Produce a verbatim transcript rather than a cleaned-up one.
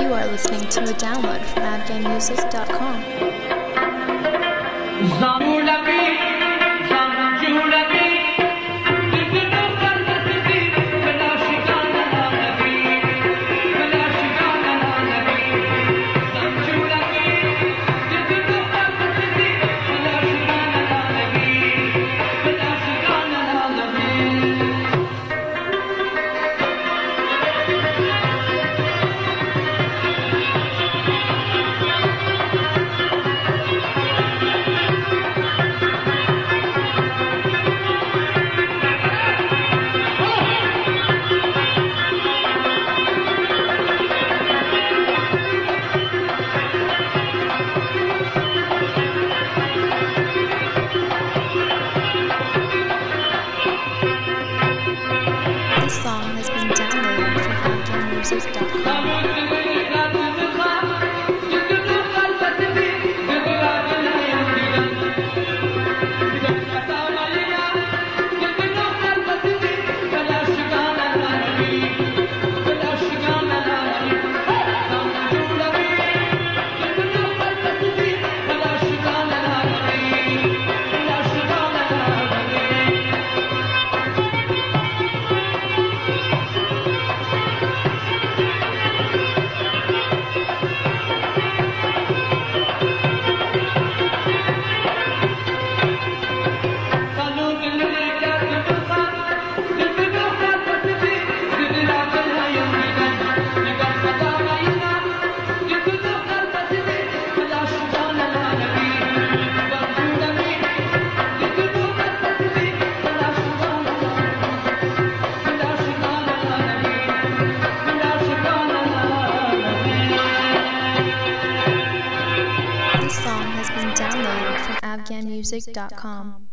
You are listening to a download from afghan music dot com. This song has been downloaded from afghan music dot com. This song has been downloaded from afghan music dot com.